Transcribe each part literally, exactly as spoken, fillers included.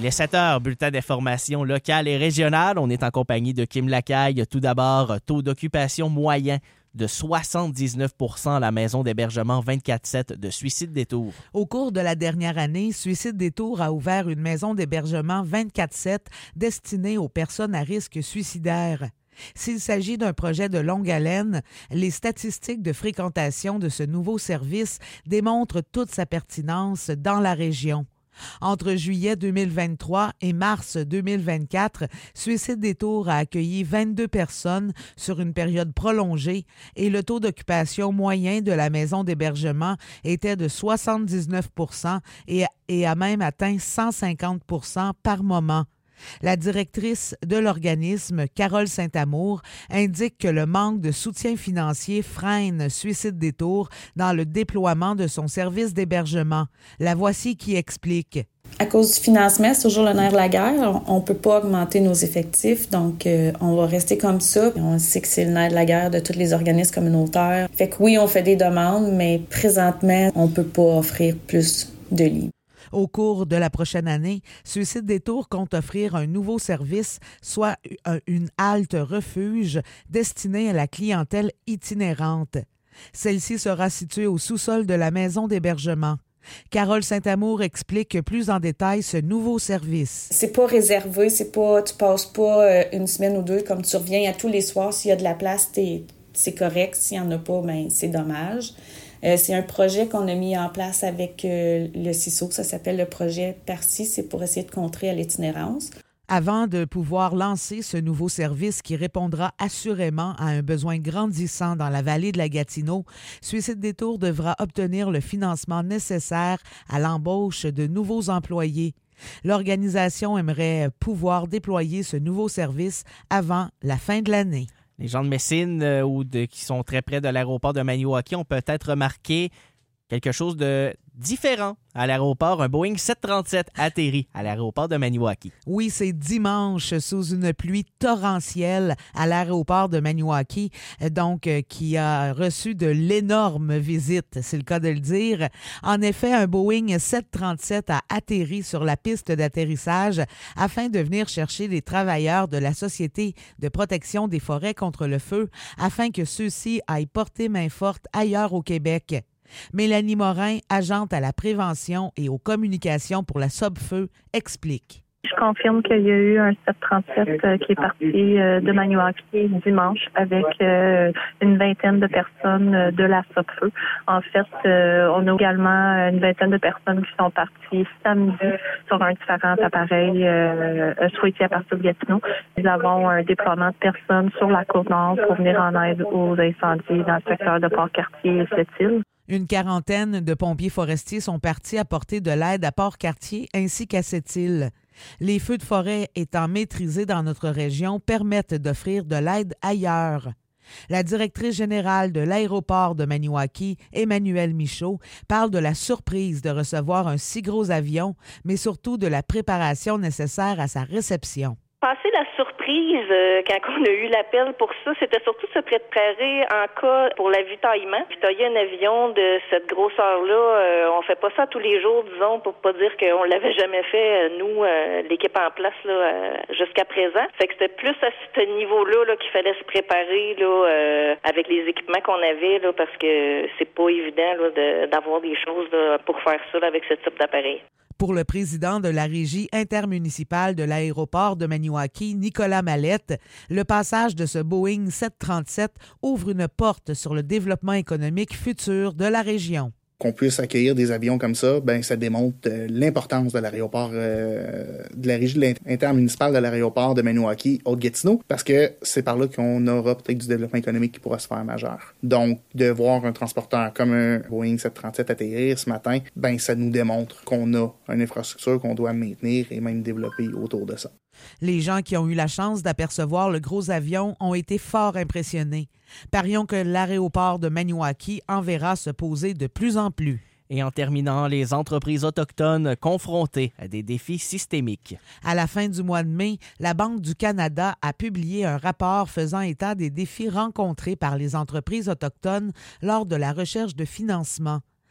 Il est sept heures, bulletin d'information locale et régionale. On est en compagnie de Kim Lacaille. Tout d'abord, taux d'occupation moyen de soixante-dix-neuf pour cent à la maison d'hébergement vingt-quatre sept de Suicide Détour. Au cours de la dernière année, Suicide Détour a ouvert une maison d'hébergement vingt-quatre sept destinée aux personnes à risque suicidaire. S'il s'agit d'un projet de longue haleine, les statistiques de fréquentation de ce nouveau service démontrent toute sa pertinence dans la région. Entre juillet deux mille vingt-trois et mars deux mille vingt-quatre, Suicide Détour a accueilli vingt-deux personnes sur une période prolongée et le taux d'occupation moyen de la maison d'hébergement était de soixante-dix-neuf pour cent et, et a même atteint cent cinquante pour cent par moment. La directrice de l'organisme, Carole Saint-Amour, indique que le manque de soutien financier freine Suicide Détour dans le déploiement de son service d'hébergement. La voici qui explique. À cause du financement, c'est toujours le nerf de la guerre. On ne peut pas augmenter nos effectifs, donc euh, on va rester comme ça. On sait que c'est le nerf de la guerre de tous les organismes communautaires. Fait que oui, on fait des demandes, mais présentement, on ne peut pas offrir plus de lits. Au cours de la prochaine année, Suicide Détour compte offrir un nouveau service, soit une halte refuge destinée à la clientèle itinérante. Celle-ci sera située au sous-sol de la maison d'hébergement. Carole Saint-Amour explique plus en détail ce nouveau service. C'est pas réservé, c'est pas, tu passes pas une semaine ou deux comme tu reviens à tous les soirs. S'il y a de la place, t'es, c'est correct. S'il y en a pas, ben c'est dommage. Euh, c'est un projet qu'on a mis en place avec euh, le C I S O, ça s'appelle le projet Parci, c'est pour essayer de contrer à l'itinérance. Avant de pouvoir lancer ce nouveau service qui répondra assurément à un besoin grandissant dans la vallée de la Gatineau, Suicide Détour devra obtenir le financement nécessaire à l'embauche de nouveaux employés. L'organisation aimerait pouvoir déployer ce nouveau service avant la fin de l'année. Les gens de Messine euh, ou de, qui sont très près de l'aéroport de Maniwaki ont peut-être remarqué quelque chose de différent à l'aéroport. Un Boeing sept cent trente-sept atterrit à l'aéroport de Maniwaki. Oui, c'est dimanche sous une pluie torrentielle à l'aéroport de Maniwaki, donc euh, qui a reçu de l'énorme visite, c'est le cas de le dire. En effet, un Boeing sept cent trente-sept a atterri sur la piste d'atterrissage afin de venir chercher les travailleurs de la Société de protection des forêts contre le feu afin que ceux-ci aillent porter main forte ailleurs au Québec. Mélanie Morin, agente à la prévention et aux communications pour la Sobfeu, explique. Je confirme qu'il y a eu un sept cent trente-sept euh, qui est parti euh, de Maniwaki dimanche avec euh, une vingtaine de personnes euh, de la Sobfeu. En fait, euh, on a également une vingtaine de personnes qui sont parties samedi sur un différent appareil euh, souhaité à partir de Gatineau. Nous avons un déploiement de personnes sur la Côte-Nord pour venir en aide aux incendies dans le secteur de Port-Cartier et Sept-Îles. Une quarantaine de pompiers forestiers sont partis apporter de l'aide à Port-Cartier ainsi qu'à Sept-Îles. Les feux de forêt étant maîtrisés dans notre région permettent d'offrir de l'aide ailleurs. La directrice générale de l'aéroport de Maniwaki, Emmanuelle Michaud, parle de la surprise de recevoir un si gros avion, mais surtout de la préparation nécessaire à sa réception. Passer la surprise euh, quand on a eu l'appel pour ça, c'était surtout se préparer en cas pour l'avitaillement. Avitailler un avion de cette grosseur-là, euh, on fait pas ça tous les jours, disons, pour pas dire qu'on l'avait jamais fait, nous, euh, l'équipe en place là, euh, jusqu'à présent. Fait que c'était plus à ce niveau-là là, qu'il fallait se préparer là, euh, avec les équipements qu'on avait, là, parce que c'est pas évident là, de, d'avoir des choses là, pour faire ça là, avec ce type d'appareil. Pour le président de la régie intermunicipale de l'aéroport de Maniwaki, Nicolas Mallette, le passage de ce Boeing sept cent trente-sept ouvre une porte sur le développement économique futur de la région. Qu'on puisse accueillir des avions comme ça, ben ça démontre euh, l'importance de l'aéroport, euh, de la régie intermunicipale de l'aéroport de Maniwaki, Haute-Gatineau, parce que c'est par là qu'on aura peut-être du développement économique qui pourra se faire majeur. Donc, de voir un transporteur comme un Boeing sept cent trente-sept atterrir ce matin, ben ça nous démontre qu'on a une infrastructure qu'on doit maintenir et même développer autour de ça. Les gens qui ont eu la chance d'apercevoir le gros avion ont été fort impressionnés. Parions que l'aéroport de Maniwaki en verra se poser de plus en plus. Et en terminant, les entreprises autochtones confrontées à des défis systémiques. À la fin du mois de mai, la Banque du Canada a publié un rapport faisant état des défis rencontrés par les entreprises autochtones lors de la recherche de financement.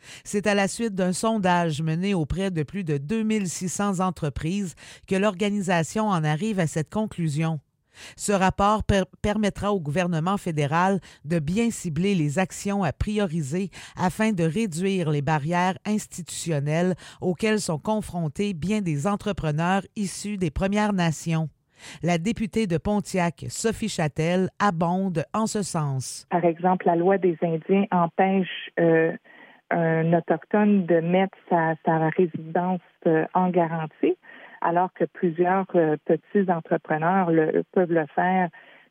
C'est à la suite d'un sondage mené auprès de plus de deux mille six cents entreprises que l'organisation en arrive à cette conclusion. Ce rapport per- permettra au gouvernement fédéral de bien cibler les actions à prioriser afin de réduire les barrières institutionnelles auxquelles sont confrontés bien des entrepreneurs issus des Premières Nations. La députée de Pontiac, Sophie Châtel, abonde en ce sens. Par exemple, la loi des Indiens empêche euh, un Autochtone de mettre sa, sa résidence euh, en garantie, alors que plusieurs euh, petits entrepreneurs le, peuvent le faire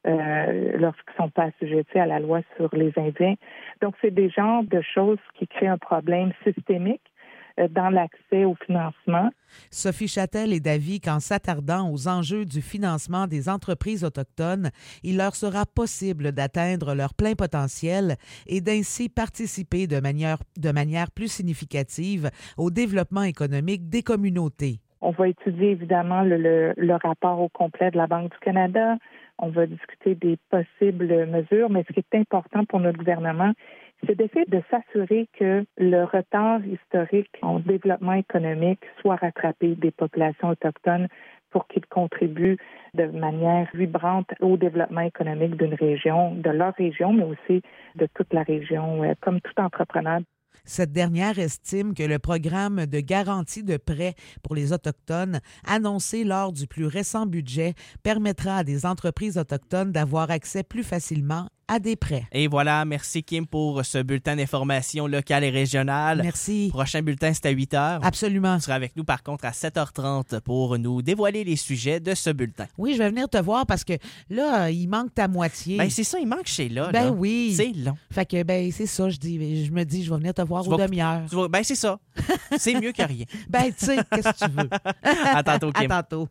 euh, lorsqu'ils ne sont pas assujettis à la loi sur les Indiens. Donc, c'est des genres de choses qui créent un problème systémique euh, dans l'accès au financement. Sophie Châtel est d'avis qu'en s'attardant aux enjeux du financement des entreprises autochtones, il leur sera possible d'atteindre leur plein potentiel et d'ainsi participer de manière, de manière plus significative au développement économique des communautés. On va étudier évidemment le, le, le rapport au complet de la Banque du Canada. On va discuter des possibles mesures, mais ce qui est important pour notre gouvernement, c'est d'essayer de s'assurer que le retard historique en développement économique soit rattrapé des populations autochtones pour qu'ils contribuent de manière vibrante au développement économique d'une région, de leur région, mais aussi de toute la région, comme tout entrepreneur. Cette dernière estime que le programme de garantie de prêts pour les Autochtones, annoncé lors du plus récent budget, permettra à des entreprises autochtones d'avoir accès plus facilement à des prêts. Et voilà, merci Kim pour ce bulletin d'information locale et régionale. Merci. Prochain bulletin, c'est à huit heures. Absolument. Tu seras avec nous par contre à sept heures trente pour nous dévoiler les sujets de ce bulletin. Oui, je vais venir te voir parce que là, il manque ta moitié. Ben c'est ça, il manque chez là. Ben là. oui. C'est long. Fait que ben c'est ça, je dis, je me dis, je vais venir te voir Tu aux vas- demi-heures. Tu vas- Ben c'est ça. C'est mieux que rien. Ben tu sais, qu'est-ce que tu veux. À tantôt, Kim. À tantôt.